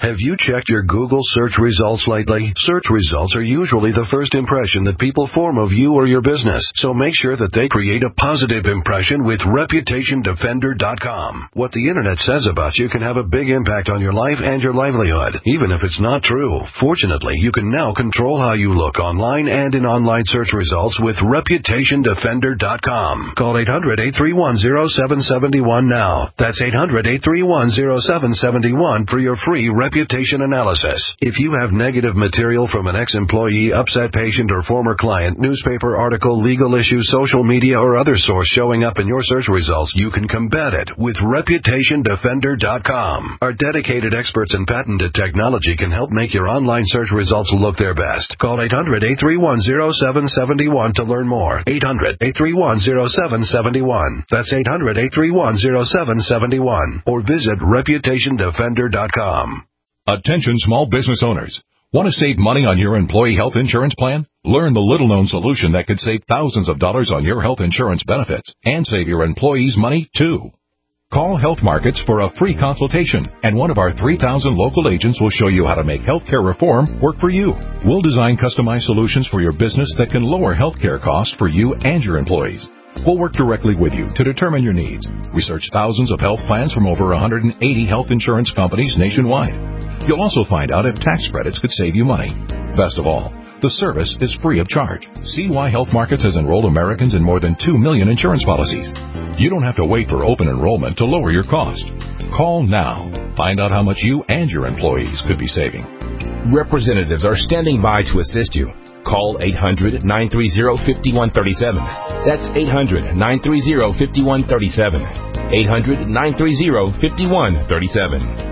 Have you checked your Google search results lately? Search results are usually the first impression that people form of you or your business, so make sure that they create a positive impression with Reputation Defender dot com. What the Internet says about you can have a big impact on your life and your livelihood, even if it's not true. Fortunately, you can now control how you look online and in online search results with Reputation Defender dot com. Call eight hundred, eight three one, zero seven seven one now. That's eight hundred, eight three one, zero seven seven one for your free reputation analysis. If you have negative material from an ex-employee, upset patient, or former client, newspaper article, legal issue, social media, or other source showing up in your search results, you can combat it with Reputation Defender dot com. Our dedicated experts in patented technology can help make your online search results look their best. Call eight hundred, eight three one, zero seven seven one to learn more. eight hundred, eight three one, zero seven seven one. That's eight hundred, eight three one, zero seven seven one. Or visit Reputation Defender dot com. Attention small business owners. Want to save money on your employee health insurance plan? Learn the little-known solution that could save thousands of dollars on your health insurance benefits and save your employees money, too. Call Health Markets for a free consultation, and one of our three thousand local agents will show you how to make healthcare reform work for you. We'll design customized solutions for your business that can lower healthcare costs for you and your employees. We'll work directly with you to determine your needs. Research thousands of health plans from over one hundred eighty health insurance companies nationwide. You'll also find out if tax credits could save you money. Best of all, the service is free of charge. See why Health Markets has enrolled Americans in more than two million insurance policies. You don't have to wait for open enrollment to lower your cost. Call now. Find out how much you and your employees could be saving. Representatives are standing by to assist you. Call eight hundred, nine three zero, five one three seven. That's eight hundred, nine three zero, five one three seven. eight hundred, nine three zero, five one three seven.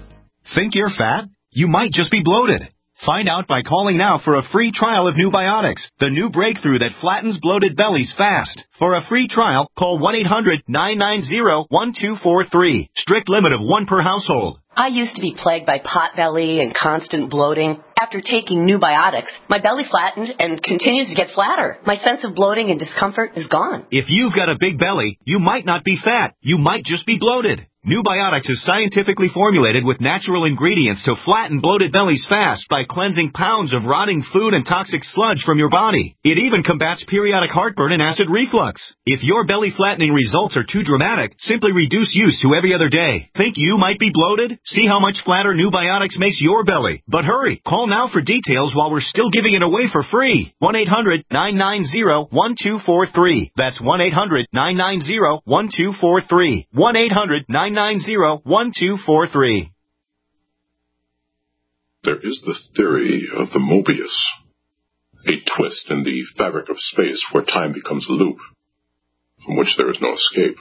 Think you're fat? You might just be bloated. Find out by calling now for a free trial of New Biotics, the new breakthrough that flattens bloated bellies fast. For a free trial, call one eight hundred, nine nine zero, one two four three. Strict limit of one per household. I used to be plagued by potbelly and constant bloating. After taking New Biotics, my belly flattened and continues to get flatter. My sense of bloating and discomfort is gone. If you've got a big belly, you might not be fat. You might just be bloated. New Biotics is scientifically formulated with natural ingredients to flatten bloated bellies fast by cleansing pounds of rotting food and toxic sludge from your body. It even combats periodic heartburn and acid reflux. If your belly flattening results are too dramatic, simply reduce use to every other day. Think you might be bloated? See how much flatter New Biotics makes your belly. But hurry, call now for details while we're still giving it away for free. one eight hundred, nine nine zero, one two four three. That's one eight hundred, nine nine zero, one two four three. one eight hundred, nine nine zero, one two four three. There is the theory of the Mobius, a twist in the fabric of space where time becomes a loop, from which there is no escape.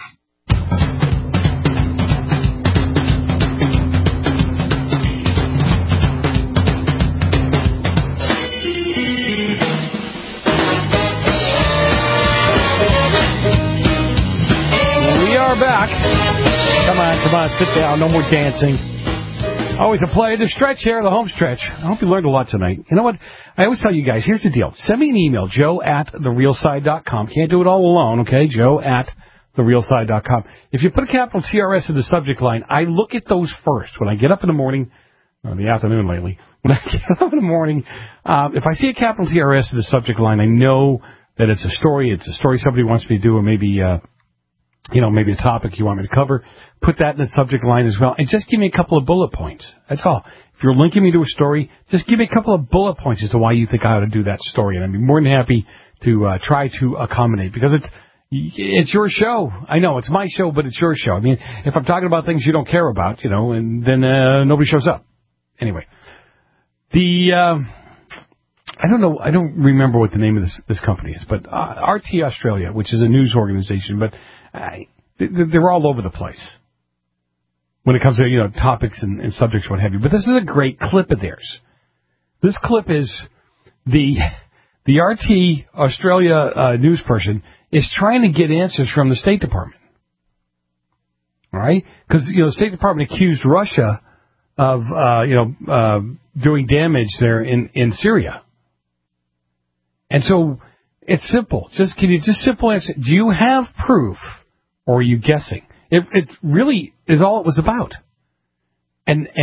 We are back. Come on, come on, sit down. No more dancing. Always a play. The stretch here, the home stretch. I hope you learned a lot tonight. You know what? I always tell you guys, here's the deal. Send me an email, joe at the real side dot com. Can't do it all alone, okay? Joe at the real side dot com. If you put a capital T R S in the subject line, I look at those first. When I get up in the morning, or in the afternoon lately, when I get up in the morning, uh, if I see a capital T R S in the subject line, I know that it's a story. It's a story somebody wants me to do, or maybe... Uh, you know, maybe a topic you want me to cover, put that in the subject line as well, and just give me a couple of bullet points. That's all. If you're linking me to a story, just give me a couple of bullet points as to why you think I ought to do that story, and I'd be more than happy to uh, try to accommodate, because it's it's your show. I know, it's my show, but it's your show. I mean, if I'm talking about things you don't care about, you know, and then uh, nobody shows up. Anyway, the... Uh, I don't know, I don't remember what the name of this, this company is, but uh, R T Australia, which is a news organization, but I, they're all over the place when it comes to, you know, topics and, and subjects, what have you. But this is a great clip of theirs. This clip is the the R T Australia uh, news person is trying to get answers from the State Department. All right? Because, you know, the State Department accused Russia of, uh, you know, uh, doing damage there in, in Syria. And so it's simple. Just can you just simple answer? Do you have proof, or are you guessing? It, it really is all it was about. And and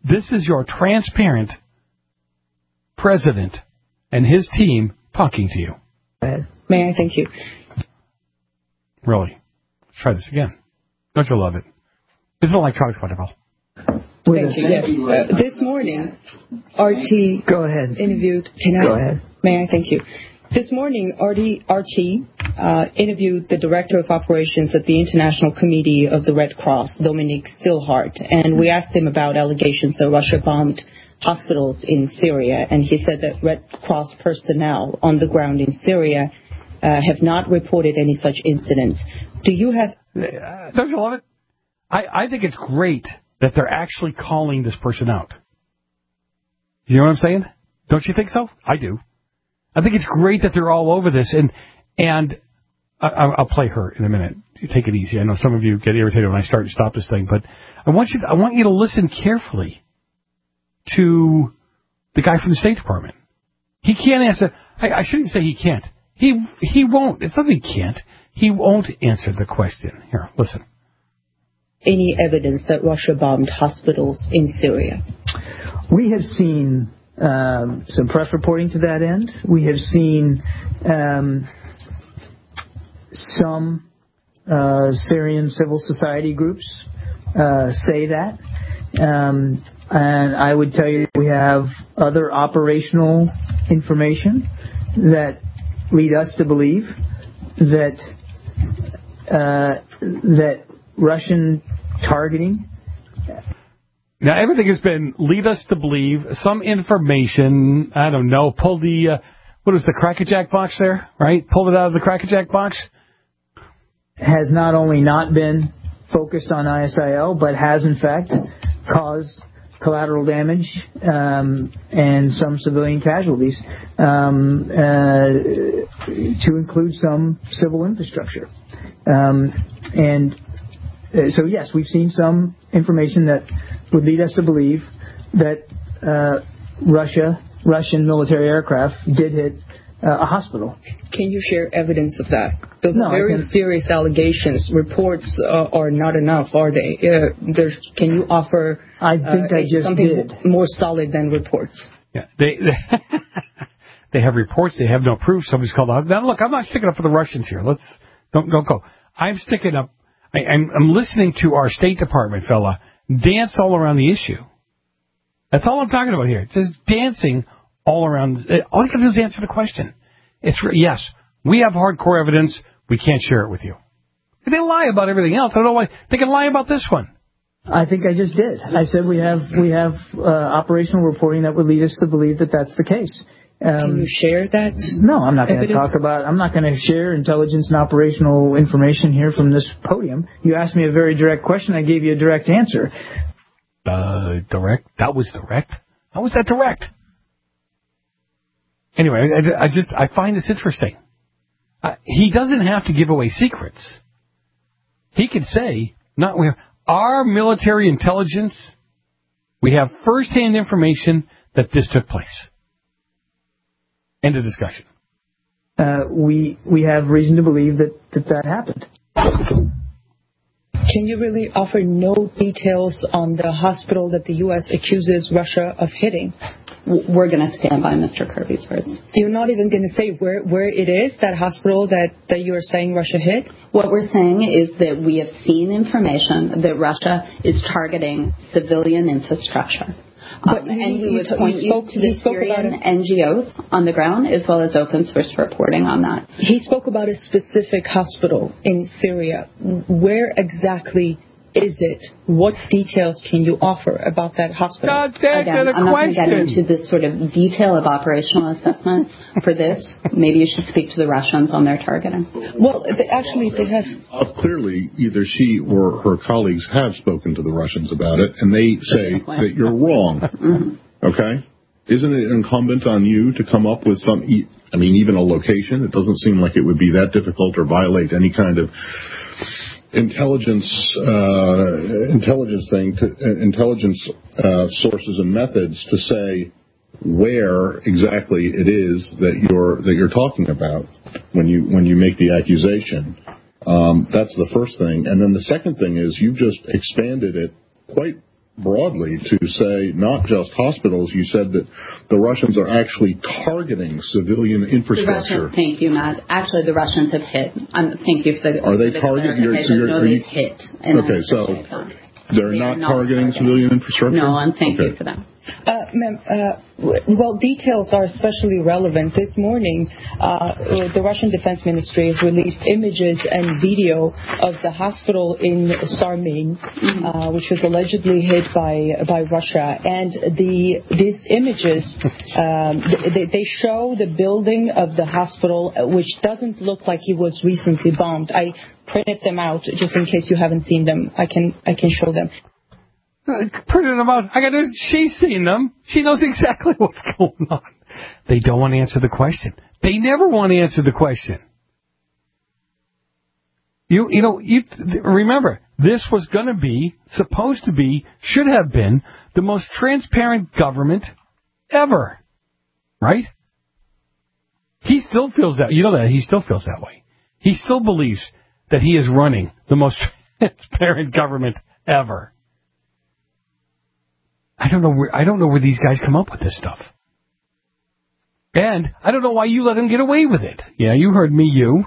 This is your transparent president and his team talking to you. May I thank you? Really? Let's try this again. Don't you love it? Isn't it like Charlie Waterfall? Thank you. Yes. Uh, this morning, R T Go ahead. interviewed. Can I? Go ahead. May I thank you? This morning, R T, R T uh, interviewed the Director of Operations at the International Committee of the Red Cross, Dominique Stillhart, and we asked him about allegations that Russia bombed hospitals in Syria, and he said that Red Cross personnel on the ground in Syria uh, have not reported any such incidents. Do you have... Uh, don't you love it? I, I think it's great that they're actually calling this person out. You know what I'm saying? Don't you think so? I do. I think it's great that they're all over this, and and I, I'll play her in a minute. Take it easy. I know some of you get irritated when I start to stop this thing, but I want you to, I want you to listen carefully to the guy from the State Department. He can't answer. I, I shouldn't say he can't. He he won't. It's not that he can't. He won't answer the question. Here, listen. Any evidence that Russia bombed hospitals in Syria? We have seen um, some press reporting to that end. We have seen um, some uh, Syrian civil society groups uh, say that. Um, and I would tell you we have other operational information that lead us to believe that uh, that Russian targeting. Now, everything has been lead us to believe some information. I don't know. Pull the, uh, what was the crackerjack box there, right? Pulled it out of the crackerjack box. Has not only not been focused on I S I L, but has in fact caused collateral damage um, and some civilian casualties, um, uh, to include some civil infrastructure. Um, and so, yes, we've seen some information that would lead us to believe that uh, Russia, Russian military aircraft did hit uh, a hospital. Can you share evidence of that? Those No, are very can, serious allegations. Reports uh, are not enough, are they? Uh, there's, can you offer I think uh, I just something did. more solid than reports? Yeah, they they, they have reports. They have no proof. Somebody's called out. Now, look, I'm not sticking up for the Russians here. Let's don't don't go. I'm sticking up. I, I'm, I'm listening to our State Department fella dance all around the issue. That's all I'm talking about here. It's just dancing all around. All you got to do is answer the question. It's yes, we have hardcore evidence. We can't share it with you. They lie about everything else. I don't know why they can lie about this one. I think I just did. I said we have we have uh, operational reporting that would lead us to believe that that's the case. Um, Can you share that? No, I'm not going to evidence? talk about. I'm not going to share intelligence and operational information here from this podium. You asked me a very direct question. I gave you a direct answer. Uh, direct? That was direct. How was that direct? Anyway, I, I just I find this interesting. Uh, he doesn't have to give away secrets. He could say, "Not we our military intelligence. We have first-hand information that this took place." End of discussion. Uh, we we have reason to believe that, that that happened. Can you really offer no details on the hospital that the U S accuses Russia of hitting? We're going to stand by Mister Kirby's words. You're not even going to say where, where it is, that hospital that, that you're saying Russia hit? What we're saying is that we have seen information that Russia is targeting civilian infrastructure. But um, he, and we he, would he point spoke, you to the Syrian N G Os on the ground as well as open source reporting on that. He spoke about a specific hospital in Syria. Where exactly is it? What details can you offer about that hospital? God, that's Again, a I'm not going to get question. into this sort of detail of operational assessment for this. Maybe you should speak to the Russians on their targeting. Well, they, actually, they have... Uh, clearly, either she or her colleagues have spoken to the Russians about it, and they say that you're wrong. Mm-hmm. Okay? Isn't it incumbent on you to come up with some, e- I mean, even a location? It doesn't seem like it would be that difficult or violate any kind of intelligence uh, intelligence thing, to, uh, intelligence uh, sources and methods to say where exactly it is that you're that you're talking about when you when you make the accusation. Um, that's the first thing, and then the second thing is you just expanded it quite broadly to say not just hospitals. You said that the Russians are actually targeting civilian infrastructure. The Russians, thank you, Matt. Actually, the Russians have hit. Um, thank you for the. Are they targeting? So no, they've hit. Okay, so they're they not, not targeting, targeting civilian infrastructure? No, and thank okay. you for that. Uh, ma'am, uh, well, details are especially relevant. This morning, uh, the Russian Defense Ministry has released images and video of the hospital in Sarmin, mm-hmm. uh, which was allegedly hit by by Russia. And the these images, um, they, they show the building of the hospital, which doesn't look like it was recently bombed. I printed them out just in case you haven't seen them. I can I can show them. Uh, printed them out. I got to, she's seen them. She knows exactly what's going on. They don't want to answer the question. They never want to answer the question. You, you know, you remember, this was going to be, supposed to be, should have been, the most transparent government ever. Right? He still feels that, you know that, he still feels that way. He still believes that he is running the most transparent government ever. I don't know where I don't know where these guys come up with this stuff. And I don't know why you let them get away with it. Yeah, you heard me, you.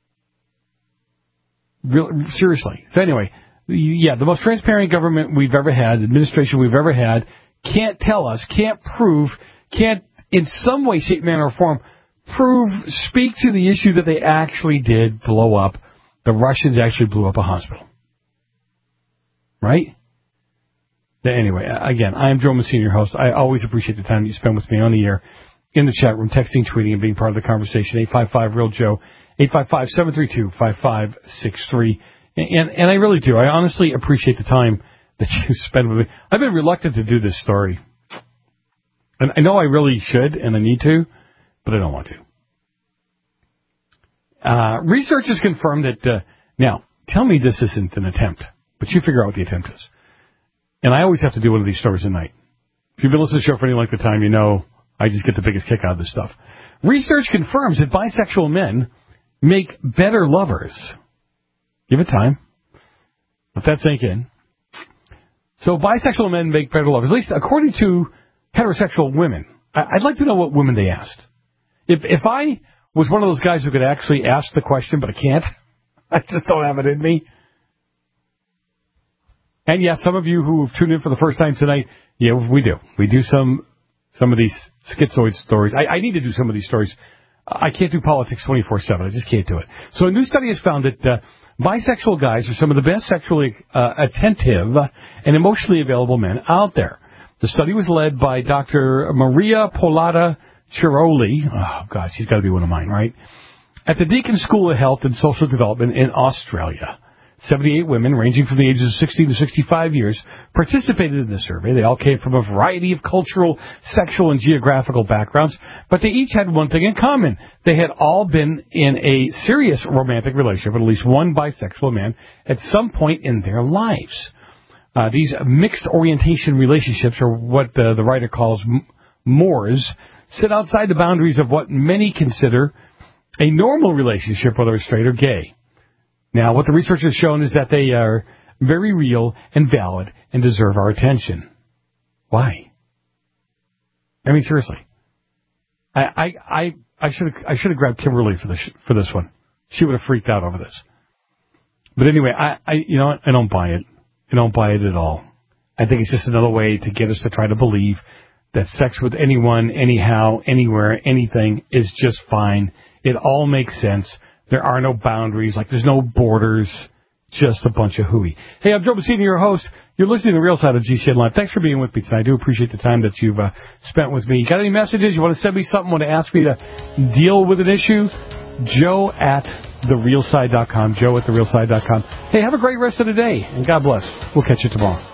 Real, seriously. So anyway, yeah, the most transparent government we've ever had, administration we've ever had, can't tell us, can't prove, can't in some way, shape, manner, or form prove, speak to the issue that they actually did blow up. The Russians actually blew up a hospital. Right? Anyway, again, I am Joe Messina, your host. I always appreciate the time you spend with me on the air, in the chat room, texting, tweeting, and being part of the conversation. eight five five, real Joe, eight five five, seven three two, five five six three. And, and I really do. I honestly appreciate the time that you spend with me. I've been reluctant to do this story. And I know I really should, and I need to, but I don't want to. Uh, research has confirmed that, uh, now, tell me this isn't an attempt, but you figure out what the attempt is. And I always have to do one of these stories at night. If you've been listening to the show for any length of time, you know I just get the biggest kick out of this stuff. Research confirms that bisexual men make better lovers. Give it time. Let that sink in. So bisexual men make better lovers, at least according to heterosexual women. I'd like to know what women they asked. If if I was one of those guys who could actually ask the question, but I can't, I just don't have it in me. And yes, some of you who have tuned in for the first time tonight, yeah, we do. We do some some of these schizoid stories. I, I need to do some of these stories. I can't do politics twenty-four seven. I just can't do it. So a new study has found that uh, bisexual guys are some of the best sexually uh, attentive and emotionally available men out there. The study was led by Doctor Maria Polata Chiroli. Oh, God, she's got to be one of mine, right? At the Deakin School of Health and Social Development in Australia. seventy-eight women, ranging from the ages of sixty to sixty-five years, participated in the survey. They all came from a variety of cultural, sexual, and geographical backgrounds, but they each had one thing in common. They had all been in a serious romantic relationship, at least one bisexual man, at some point in their lives. Uh, these mixed orientation relationships, or what uh, the writer calls M- Moors, sit outside the boundaries of what many consider a normal relationship, whether it's straight or gay. Now, what the research has shown is that they are very real and valid and deserve our attention. Why? I mean, seriously. I I I, I should have I should have grabbed Kimberly for this for this one. She would have freaked out over this. But anyway, I, I you know what? I don't buy it. I don't buy it at all. I think it's just another way to get us to try to believe that sex with anyone, anyhow, anywhere, anything is just fine. It all makes sense. There are no boundaries, like there's no borders, just a bunch of hooey. Hey, I'm Joe Messina, your host. You're listening to the Real Side of G C N Live. Thanks for being with me tonight. I do appreciate the time that you've uh, spent with me. Got any messages? You want to send me something? Want to ask me to deal with an issue? Joe at the real side dot com. Joe at the real side dot com. Hey, have a great rest of the day, and God bless. We'll catch you tomorrow.